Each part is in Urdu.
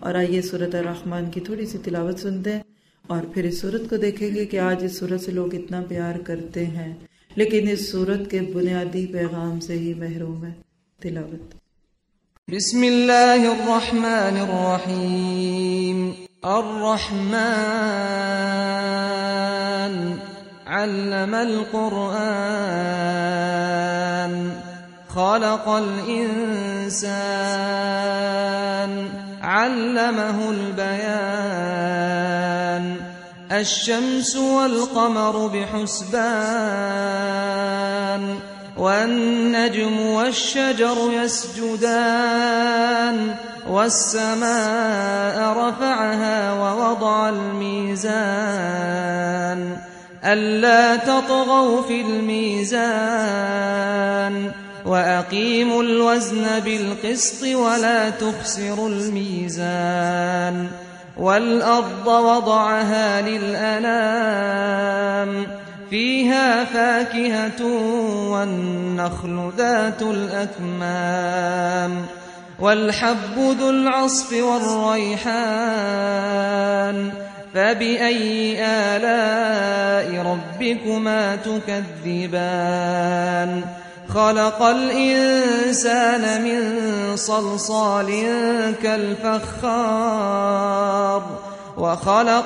और आइए सूरत ar-Rahman की थोड़ी सी तिलावत सुनते हैं और फिर इस सूरत को देखेंगे कि आज इस सूरत से लोग इतना प्यार करते हैं लेकिन इस सूरत के बुनियादी पैगाम से ही महरूम है। तिलावत। बिस्मिल्लाहिर्रहमानिर्रहीम। अर्रहमान अल्लमल कुरआन खलक़ल इंसान अल्लमहुल बयान अश्शम्सु वल क़मरु बिहुस्बान वन्नज्मु वश्शजरु यस्जुदान वस्समाअ रफ़अहा ववضअल मीज़ान अल्ला ततग़ौ फ़िल मीज़ान वअक़ीमुल वज़न बिलक़िस्ति वला तुख़सिरुल मीज़ान वल्अर्ض वضعها लिलअनाम فيها فاكهة والنخل ذات الأكمام والحب ذو العصف والريحان فبأي آلاء ربكما تكذبان خلق الإنسان من صلصال كالفخار وخلق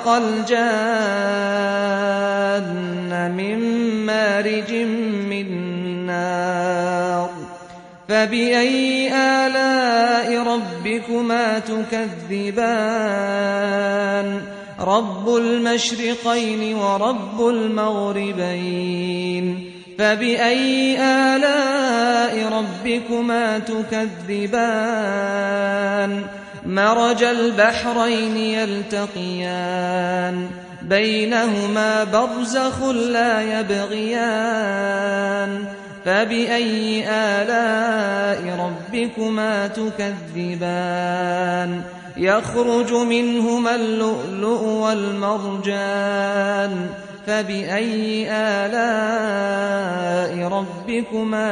الجان من مارج من نار فبأي آلاء ربكما تكذبان رب المشرقين ورب المغربين فبأي آلاء ربكما تكذبان مرج البحرين يلتقيان بينهما برزخ لا يبغيان فبأي آلاء ربكما تكذبان يخرج منهما اللؤلؤ والمرجان فبأي آلاء ربكما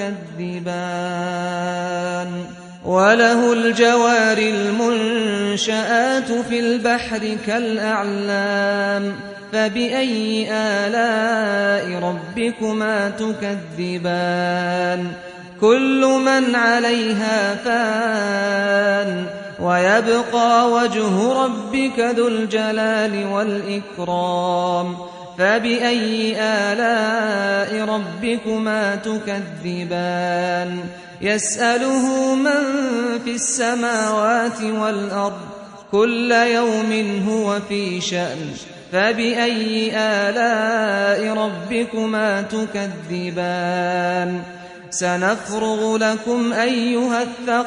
تكذبان وله الجوار المنشآت في البحر كالأعلام فبأي آلاء ربكما تكذبان كل من عليها فان ويبقى وجه ربك ذو الجلال والإكرام فبأي آلاء ربكما تكذبان يسأله من في السماوات والأرض كل يوم هو في شأن فبأي آلاء ربكما تكذبان سنفرغ لكم أيها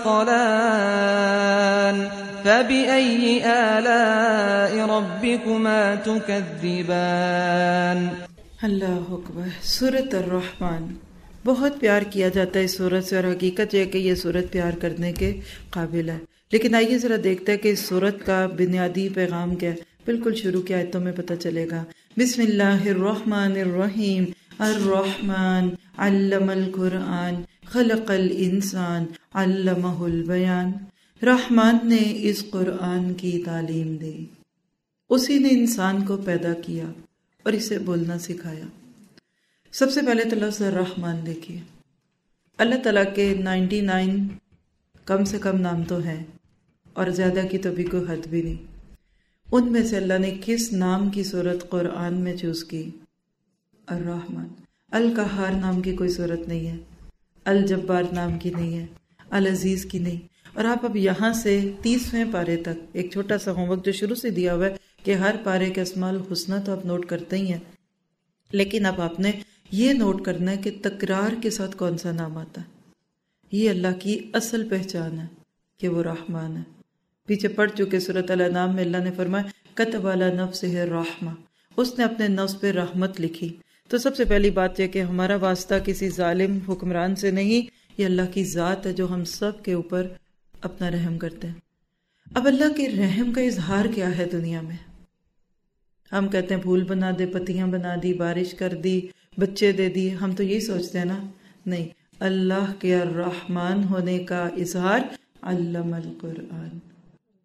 الثقلان فبأي آلاء ربكما تكذبان अल्लाह अकबर। सूरत ar-Rahman बहुत प्यार किया जाता है इस सूरत से और हकीकत यह है कि ये सूरत प्यार करने के काबिल है। लेकिन आइए जरा देखते हैं कि इस सूरत का बुनियादी पैगाम क्या है। बिल्कुल शुरू की आयतों में पता चलेगा। बिस्मिल्लाहिर्रहमानिर्रहीम। अर्रहमान अल्लमल कुरआन खलक़ल इंसान अल्लमहुल बयान। रहमान ने इस कुरआन की तालीम दी, उसी ने इंसान को पैदा किया और इसे बोलना सिखाया। सबसे पहले तो लफ्ज़ रहमान देखिए। अल्लाह ताला के 99 कम से कम नाम तो हैं और ज़्यादा की तो भी कोई हद भी नहीं। उनमें से अल्लाह ने किस नाम की सूरत कुरआन में चूज़ की? ar-Rahman। अल-कहार नाम की कोई सूरत नहीं है, अल-जब्बार नाम की नहीं है, अल-अजीज़ की नहीं। और आप अब यहाँ से 30वें पारे तक एक छोटा सा होमवर्क जो शुरू से दिया हुआ है कि हर पारे के अस्माउल हुस्ना तो आप नोट करते ही हैं, लेकिन अब आपने ये नोट करना है कि तकरार के साथ कौन सा नाम आता है। ये अल्लाह की असल पहचान है कि वो रहमान है। पीछे पढ़ चुके सूरत अल-अनाम में अल्लाह ने फरमाया कतब अला नफ्सिहि रहमा, उसने अपने नफ्स पे रहमत लिखी। तो सबसे पहली बात यह कि हमारा वास्ता किसी जालिम हुक्मरान से नहीं, ये अल्लाह की ज़ात है जो हम सब के ऊपर अपना रहम करते हैं। अब अल्लाह के रहम का इजहार क्या है दुनिया में? हम कहते हैं फूल बना दे, पत्तियां बना दी, बारिश कर दी, बच्चे दे दिए, हम तो यही सोचते हैं ना। नहीं, अल्लाह के रहमान होने का इजहार अल्लमल कुरआन,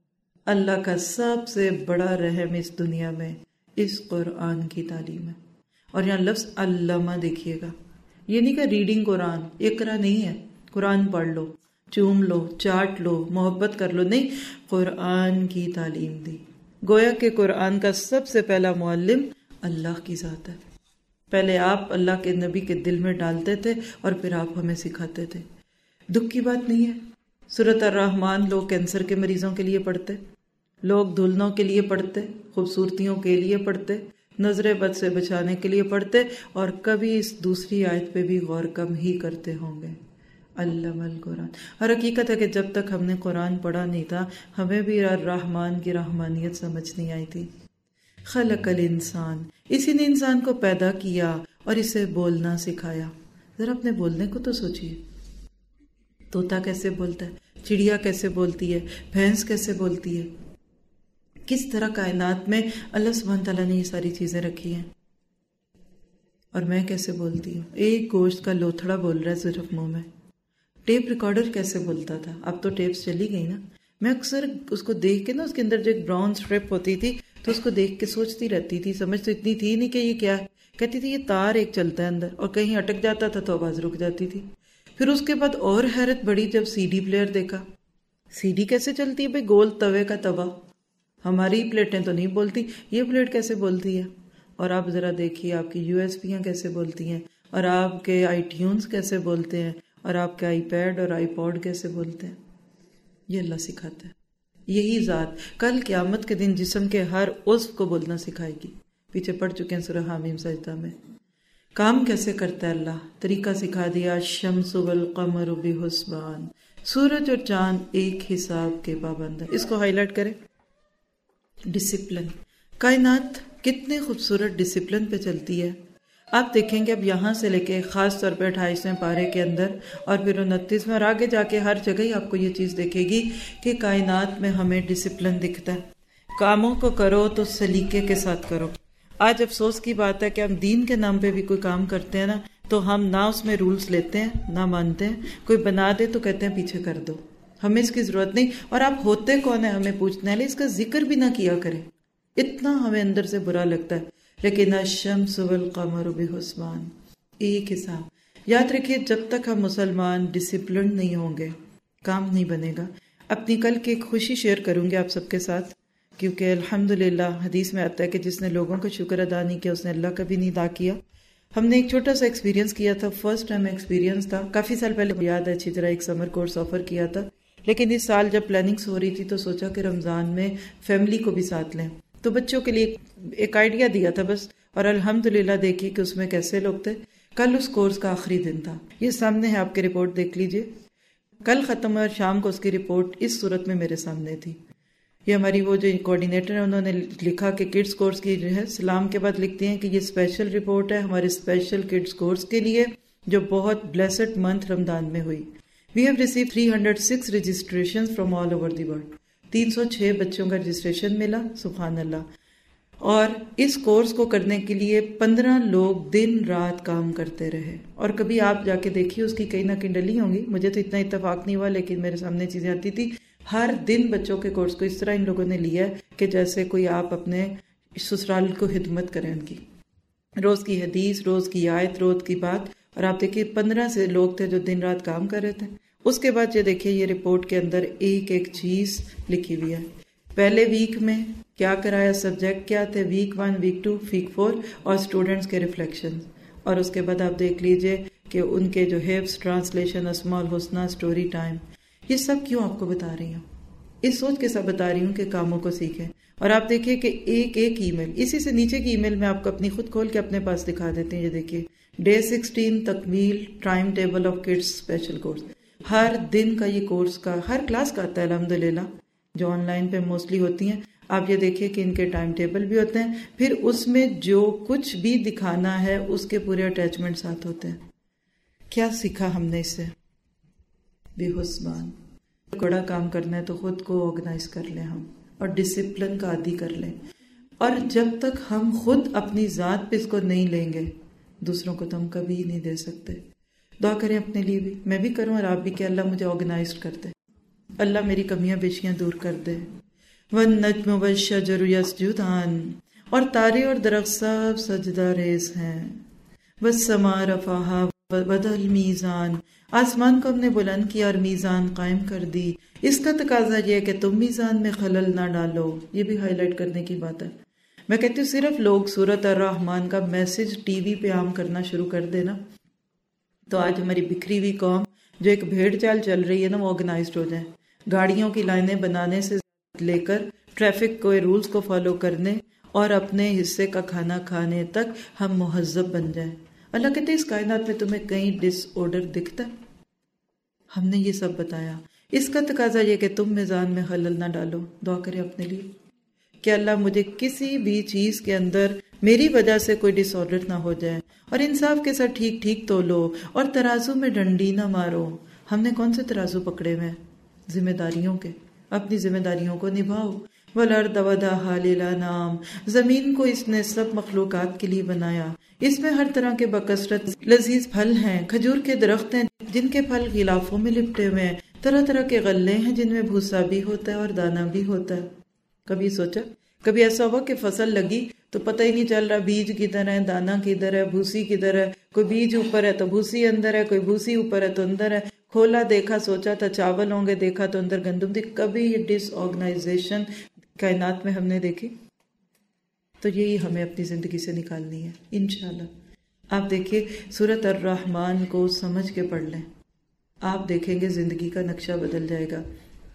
اللہ کا سب سے بڑا رحم اس دنیا میں اس قرآن کی تعلیم ہے. اور یہاں لفظ علامہ دیکھیے گا، یہ نہیں کہ ریڈنگ قرآن، اقرا نہیں ہے قرآن پڑھ لو، چوم لو، چاٹ لو، محبت کر لو، نہیں، قرآن کی تعلیم دی. گویا کہ قرآن کا سب سے پہلا معلم اللہ کی ذات ہے. پہلے آپ اللہ کے نبی کے دل میں ڈالتے تھے اور پھر آپ ہمیں سکھاتے تھے. دکھ کی بات نہیں ہے. سورۃ الرحمن لوگ کینسر کے مریضوں کے لیے پڑھتے، لوگ دلہنوں کے لیے پڑھتے، خوبصورتیوں کے لیے پڑھتے، نظر بد سے بچانے کے لیے پڑھتے، اور کبھی اس دوسری آیت پہ بھی غور کم ہی کرتے ہوں گے. علم القرآن. اور حقیقت ہے کہ جب تک ہم نے قرآن پڑھا نہیں تھا ہمیں بھی الرحمن کی رحمانیت سمجھ نہیں آئی تھی. خلق الانسان، اسی نے انسان کو پیدا کیا اور اسے بولنا سکھایا. ذرا اپنے بولنے کو تو سوچئے. طوطا کیسے بولتا ہے، چڑیا کیسے بولتی ہے، بھینس کیسے بولتی ہے، کس طرح کائنات میں اللہ سبحانہ تعالیٰ نے یہ ساری چیزیں رکھی ہیں. اور میں کیسے بولتی ہوں، ایک گوشت کا لوتھڑا بول رہا ہے صرف منہ میں. ٹیپ ریکارڈر کیسے بولتا تھا، اب تو ٹیپس چلی گئی نا. میں اکثر اس کو دیکھ کے نا، اس کے اندر جو ایک براؤن اسٹرپ ہوتی تھی تو اس کو دیکھ کے سوچتی رہتی تھی. سمجھ تو اتنی تھی نہیں کہ یہ کیا ہے. کہتی تھی یہ تار ایک چلتا ہے اندر، اور کہیں اٹک جاتا تھا تو آواز رک جاتی تھی. پھر اس کے بعد اور حیرت بڑی جب سی ڈی پلیئر دیکھا. سی ڈی کیسے چلتی ہے بھائی، گول توے کا توا. ہماری پلیٹیں تو نہیں بولتی، یہ پلیٹ کیسے بولتی ہے. اور آپ ذرا دیکھیے آپ کی یو ایس پیاں کیسے بولتی ہیں، اور آپ کے آئی ٹیونز کیسے بولتے ہیں، اور آپ کے آئی پیڈ اور آئی پوڈ کیسے بولتے ہیں. یہ اللہ سکھاتا ہے. یہی ذات کل قیامت کے دن جسم کے ہر عضو کو بولنا سکھائے گی. پیچھے پڑھ چکے ہیں سورہ حامیم سجدہ میں. کام کیسے کرتا ہے اللہ، طریقہ سکھا دیا. الشمس والقمر بحسبان، سورج اور چاند ایک حساب کے پابند ہے. اس کو ہائی لائٹ کریں. ڈسپلن. کائنات کتنے خوبصورت ڈسپلن پہ چلتی ہے. آپ دیکھیں گے اب یہاں سے لے کے خاص طور پہ 28ویں پارے کے اندر اور پھر 29 میں اور آگے جا کے ہر جگہ ہی آپ کو یہ چیز دیکھے گی کہ کائنات میں ہمیں ڈسپلن دکھتا ہے. کاموں کو کرو تو سلیقے کے ساتھ کرو. آج افسوس کی بات ہے کہ ہم دین کے نام پہ بھی کوئی کام کرتے ہیں نا تو ہم نہ اس میں رولز لیتے ہیں نہ مانتے ہیں. کوئی بنا دے تو کہتے ہیں پیچھے کر دو، ہمیں اس کی ضرورت نہیں. اور آپ ہوتے کون ہیں ہمیں پوچھنے والے، اس کا ذکر بھی نہ کیا کریں. اتنا ہمیں اندر سے برا لگتا ہے. لیکن الشمس والقمر بحسبان، ایک حساب. یاد رکھیے جب تک ہم مسلمان ڈسپلن نہیں ہوں گے کام نہیں بنے گا. اپنی کل کی ایک خوشی شیئر کروں گی آپ سب کے ساتھ، کیونکہ الحمدللہ حدیث میں آتا ہے کہ جس نے لوگوں کا شکر ادا نہیں کیا اس نے اللہ کا بھی نہیں ادا کیا. ہم نے ایک چھوٹا سا ایکسپیرینس کیا تھا، فرسٹ ٹائم ایکسپیرینس تھا. کافی سال پہلے یاد ہے اچھی طرح، ایک سمر کورس آفر کیا تھا. لیکن اس سال جب پلاننگز ہو رہی تھی تو سوچا کہ رمضان میں فیملی کو بھی ساتھ لیں. تو بچوں کے لیے ایک آئیڈیا دیا تھا بس، اور الحمدللہ دیکھیے کہ اس میں کیسے لوگ تھے. کل اس کورس کا آخری دن تھا. یہ سامنے ہے آپ کی رپورٹ، دیکھ لیجئے. کل ختم ہوا اور شام کو اس کی رپورٹ اس صورت میں میرے سامنے تھی. یہ ہماری وہ جو کوآرڈینیٹر ہیں انہوں نے لکھا کہ کڈز کورس کی جو ہے سلام کے بعد لکھتے ہیں کہ یہ اسپیشل رپورٹ ہے ہمارے اسپیشل کڈز کورس کے لیے جو بہت بلیسڈ منتھ رمضان میں ہوئی. We have receive 306 registration from all over the world. 306 بچوں کا رجسٹریشن ملا، سبحان اللہ. اور اس کورس کو کرنے کے لیے 15 لوگ دن رات کام کرتے رہے. اور کبھی آپ جا کے دیکھیے اس کی کہیں نہ کہیں ڈلی ہوں گی، مجھے تو اتنا اتفاق نہیں ہوا لیکن میرے سامنے چیزیں آتی تھی. ہر دن بچوں کے کورس کو اس طرح ان لوگوں نے لیا ہے کہ جیسے کوئی آپ اپنے سسرال کو خدمت کریں ان کی. روز کی حدیث، روز کی آیت، روز کی بات. اور آپ دیکھیے 15 سے لوگ تھے جو دن رات کام کر رہے تھے. اس کے بعد یہ دیکھیے یہ رپورٹ کے اندر ایک ایک چیز لکھی ہوئی ہے. پہلے ویک میں کیا کرایا، سبجیکٹ کیا تھے، ویک 1، ویک 2، ویک 4 اور اسٹوڈنٹس کے ریفلیکشن. اور اس کے بعد آپ دیکھ لیجئے کہ ان کے جو حفظ، ٹرانسلیشن، اسماء الحسنہ، اسٹوری ٹائم. یہ سب کیوں آپ کو بتا رہی ہوں؟ اس سوچ کے ساتھ بتا رہی ہوں کہ کاموں کو سیکھیں. اور آپ دیکھیے کہ ایک ایک ای میل، اسی سے نیچے کی ای میل میں آپ کو اپنی خود کھول کے اپنے پاس دکھا دیتے ہیں. یہ دیکھیے ڈے 16 تکمیل time table of kids special course. ہر دن کا یہ کورس کا ہر کلاس کا آتا ہے الحمدللہ، جو آن لائن پہ موسٹلی ہوتی ہیں. آپ یہ دیکھیے کہ ان کے ٹائم ٹیبل بھی ہوتے ہیں، پھر اس میں جو کچھ بھی دکھانا ہے اس کے پورے اٹیچمنٹ ساتھ ہوتے ہیں. کیا سیکھا ہم نے اس سے؟ بے حسبان. بڑا کام کرنا ہے تو خود کو آرگنائز کر لیں ہم، اور ڈسپلن کا عادی کر لیں. اور جب تک ہم خود اپنی ذات پہ اس کو نہیں لیں گے دوسروں کو تو ہم کبھی نہیں دے سکتے. دعا کریں اپنے لیے بھی، میں بھی کروں اور آپ بھی، کہ اللہ مجھے آرگنائزڈ کر دے، اللہ میری کمیاں بیشیاں دور کر دے. والنجم والشجر یسجدان، اور تارے اور درخت سب سجدہ ریز ہیں۔ والسماء رفعها ووضع المیزان، آسمان کو ہم نے بلند کیا اور میزان قائم کر دی۔ اس کا تقاضا یہ ہے کہ تم میزان میں خلل نہ ڈالو۔ یہ بھی ہائی لائٹ کرنے کی بات ہے۔ میں کہتی ہوں صرف لوگ سورۃ الرحمن کا میسج ٹی وی پہ عام کرنا شروع کر دینا تو آج ہماری بکھری ہوئی قوم جو ایک بھیڑ چال چل رہی ہے نا، وہ آرگنائزڈ ہو جائیں۔ گاڑیوں کی لائنیں بنانے سے لے کر ٹریفک کو رولز کو فالو کرنے اور اپنے حصے کا کھانا کھانے تک ہم مہذب بن جائیں۔ اللہ کہتے ہیں اس کائنات میں تمہیں کہیں ڈس آرڈر دکھتا ہے؟ ہم نے یہ سب بتایا۔ اس کا تقاضا یہ کہ تم میزان میں خلل نہ ڈالو۔ دعا کریں اپنے لیے کہ اللہ مجھے کسی بھی چیز کے اندر میری وجہ سے کوئی ڈس آرڈر نہ ہو جائے، اور انصاف کے ساتھ ٹھیک ٹھیک تولو، اور ترازو میں ڈنڈی نہ مارو۔ ہم نے کون سے ترازو پکڑے ہوئے ہیں؟ ذمہ داریوں کے۔ اپنی ذمہ داریوں کو نبھاؤ۔ وَالْأَرْضَ وَضَعَهَا لِلْأَنَامِ، زمین کو اس نے سب مخلوقات کے لیے بنایا۔ اس میں ہر طرح کے بکثرت لذیذ پھل ہیں، کھجور کے درخت ہیں جن کے پھل غلافوں میں لپٹے ہوئے ہیں، طرح طرح کے غلے ہیں جن میں بھوسا بھی ہوتا ہے اور دانہ بھی ہوتا ہے۔ کبھی سوچا، کبھی ایسا ہوا کہ فصل لگی تو پتہ ہی نہیں چل رہا بیج کدھر ہے، دانہ کدھر ہے، بھوسی کدھر ہے، کوئی بیج اوپر ہے تو بھوسی اندر ہے، کوئی بھوسی اوپر ہے تو اندر ہے، کھولا دیکھا سوچا تھا چاول ہوں گے، دیکھا تو اندر گندم تھی۔ کبھی یہ ڈس آرگنائزیشن کائنات میں ہم نے دیکھی؟ تو یہی ہمیں اپنی زندگی سے نکالنی ہے انشاءاللہ۔ آپ دیکھیے سورۃ الرحمن کو سمجھ کے پڑھ لیں، آپ دیکھیں گے زندگی کا نقشہ بدل جائے گا۔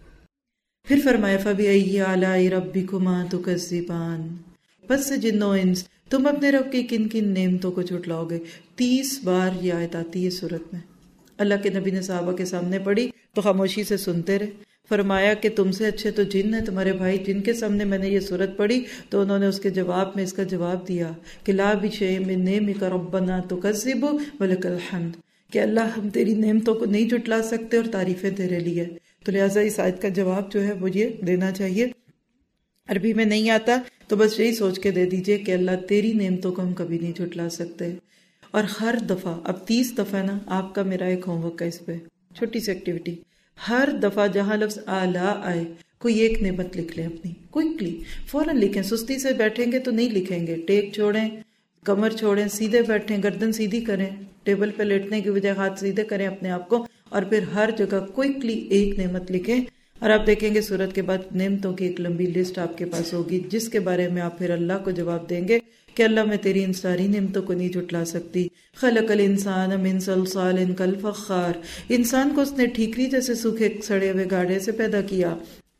پھر فرمایا فَبِأَيِّ آلَاءِ رَبِّكُمَا تُكَذِّبَانِ، پس سے جن و انس تم اپنے رب کی کن کن نعمتوں کو جھٹلاؤ گے۔ 30 بار یہ آیت آتی ہے سورت میں۔ اللہ کے نبی نے صحابہ کے سامنے پڑھی تو خاموشی سے سنتے رہے۔ فرمایا کہ تم سے اچھے تو جن ہیں، تمہارے بھائی جن کے سامنے میں نے یہ سورت پڑھی تو انہوں نے اس کے جواب میں اس کا جواب دیا کہ لا بشیء من نعمک ربنا تکذب ولک الحمد، کہ اللہ ہم تیری نعمتوں کو نہیں جھٹلا سکتے اور تعریفیں تیرے لیے۔ تو لہٰذا اس آیت کا جواب جو ہے وہ یہ دینا چاہیے۔ عربی میں نہیں آتا تو بس یہی سوچ کے دے دیجئے کہ اللہ تیری نعمتوں کو ہم کبھی نہیں جھٹلا سکتے۔ اور ہر دفعہ، اب 30 دفعہ نا، آپ کا میرا ایک ہوم ورک ہے اس پہ، چھوٹی سی ایکٹیویٹی، ہر دفعہ جہاں لفظ آلہ آئے کوئی ایک نعمت لکھ لیں اپنی، کوئکلی فوراً لکھیں۔ سستی سے بیٹھیں گے تو نہیں لکھیں گے، ٹیک چھوڑیں، کمر چھوڑیں، سیدھے بیٹھیں، گردن سیدھی کریں، ٹیبل پہ لیٹنے کی بجائے ہاتھ سیدھے کریں اپنے آپ کو، اور پھر ہر جگہ کوئکلی ایک نعمت لکھیں۔ اور آپ دیکھیں گے سورت کے بعد نعمتوں کی ایک لمبی لسٹ آپ کے پاس ہوگی جس کے بارے میں آپ پھر اللہ کو جواب دیں گے کہ اللہ میں تیری ان ساری نعمتوں کو نہیں جھٹلا سکتی۔ خلق الانسان من صلصال کالفخار، انسان کو اس نے ٹھیکری جیسے سوکھے سڑے ہوئے گاڑے سے پیدا کیا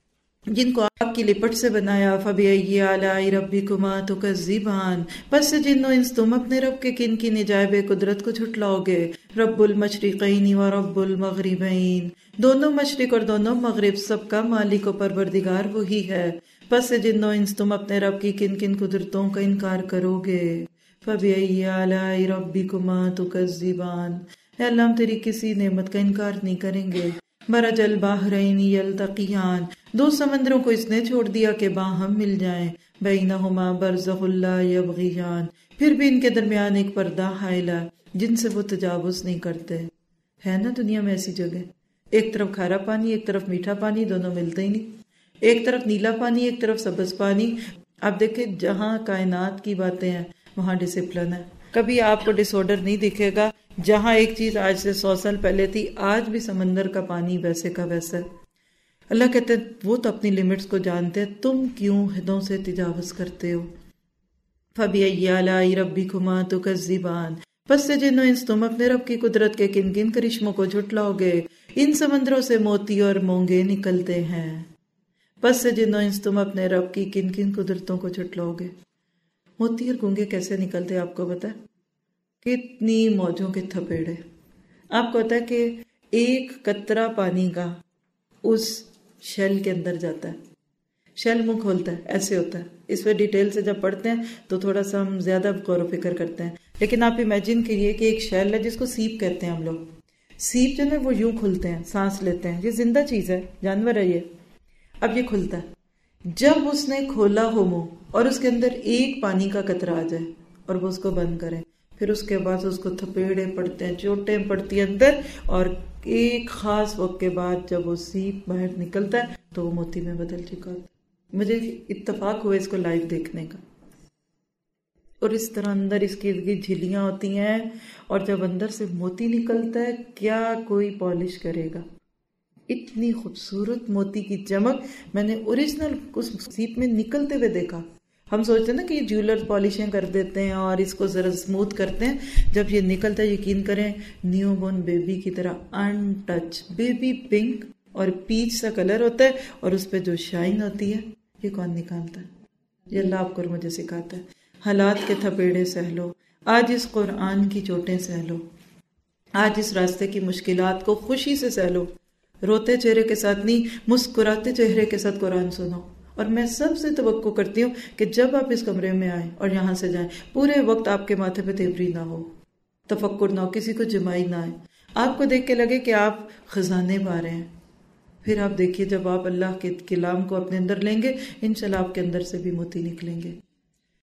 جن کو آگ کی لپٹ سے بنایا۔ فبأي آلاء ربكما تكذبان، پس سے جن و انس تم اپنے رب کے کن کی عجائب قدرت کو جھٹلاؤ گے۔ رب المشرقین و رب المغربین، دونوں مشرق اور دونوں مغرب سب کا مالک و پروردگار وہی ہے۔ پس سے جن و انس تم اپنے رب کی کن کن قدرتوں کا انکار کرو گے۔ فبأي آلاء ربكما تكذبان، اے اللہ ہم تیری کسی نعمت کا انکار نہیں کریں گے۔ مرج البحرین یلتقیان، دو سمندروں کو اس نے چھوڑ دیا کہ باہم مل جائیں۔ بینہما برزخ لا یبغیان، پھر بھی ان کے درمیان ایک پردہ حائل ہے جن سے وہ تجاوز نہیں کرتے۔ ہے نا دنیا میں ایسی جگہ، ایک طرف کھارا پانی ایک طرف میٹھا پانی، دونوں ملتے ہی نہیں، ایک طرف نیلا پانی ایک طرف سبز پانی۔ آپ دیکھیں جہاں کائنات کی باتیں ہیں وہاں ڈسپلن ہے، کبھی آپ کو ڈس آرڈر نہیں دکھے گا۔ جہاں ایک چیز آج سے 100 سال پہلے تھی، آج بھی سمندر کا پانی ویسے کا ویسا ہے۔ اللہ کہتے ہیں وہ تو اپنی لیمٹس کو جانتے ہیں، تم کیوں حدوں سے تجاوز کرتے ہو۔ فَبِأَيِّ آلَاءِ رَبِّكُمَا تُكَذِّبَانِ، پس سے جن و انس تم اپنے رب کی قدرت کے کن کن کرشموں کو جھٹلاؤ گے۔ ان سمندروں سے موتی اور مونگے نکلتے ہیں۔ پس سے جن و انس تم اپنے رب کی کن کن قدرتوں کو جھٹلاؤ گے۔ موتی اور گونگے کیسے نکلتے آپ کو پتا ہے؟ کتنی موجوں کے تھپیڑے۔ آپ کو پتا ہے کہ ایک قطرہ پانی کا اس شیل کے اندر جاتا ہے، شیل منہ کھولتا ہے ایسے ہوتا ہے۔ اس پہ ڈیٹیل سے جب پڑھتے ہیں تو تھوڑا سا ہم زیادہ غور و فکر کرتے ہیں، لیکن آپ امیجن کریے کہ ایک شیل ہے جس کو سیپ کہتے ہیں ہم لوگ۔ سیپ جو ہے وہ یوں کھلتے ہیں، سانس لیتے ہیں، یہ زندہ چیز ہے، جانور ہے یہ۔ اب یہ کھلتا ہے، جب اس نے کھولا ہو منہ اور اس کے اندر ایک پانی کا قطرہ آ جائے اور وہ اس کو بند کرے، پھر اس کے بعد اس کو تھپیڑے پڑتے ہیں، چوٹیں پڑتی ہیں اندر، اور ایک خاص وقت کے بعد جب وہ سیپ باہر نکلتا ہے تو وہ موتی میں بدل چکا ہوتا ہے۔ مجھے اتفاق ہوا اس کو لائیو دیکھنے کا، اور اس طرح اندر اس کی جھلیاں ہوتی ہیں، اور جب اندر سے موتی نکلتا ہے کیا کوئی پالش کرے گا، اتنی خوبصورت موتی کی چمک میں نے اوریجنل اس سیپ میں نکلتے ہوئے دیکھا۔ ہم سوچتے ہیں نا کہ یہ جیولر پالشیں کر دیتے ہیں اور اس کو ذرا اسموتھ کرتے ہیں، جب یہ نکلتا ہے یقین کریں نیو بورن بیبی کی طرح ان ٹچ، بیبی پنک اور پیچ سا کلر ہوتا ہے، اور اس پہ جو شائن ہوتی ہے یہ کون نکالتا ہے؟ یہ اللہ آپ کو مجھے سکھاتا ہے۔ حالات کے تھپیڑے سہ لو، آج اس قرآن کی چوٹیں سہ لو، آج اس راستے کی مشکلات کو خوشی سے سہ لو، روتے چہرے کے ساتھ نہیں، مسکراتے چہرے کے ساتھ قرآن سنو۔ اور میں سب سے توقع کرتی ہوں کہ جب آپ اس کمرے میں آئیں اور یہاں سے جائیں، پورے وقت آپ کے ماتھے پہ تیوری نہ ہو، تفکر نہ ہو، کسی کو جمائی نہ آئے، آپ کو دیکھ کے لگے کہ آپ خزانے پا رہے ہیں۔ پھر آپ دیکھیے جب آپ اللہ کے کلام کو اپنے اندر لیں گے، انشاءاللہ آپ کے اندر سے بھی موتی نکلیں گے۔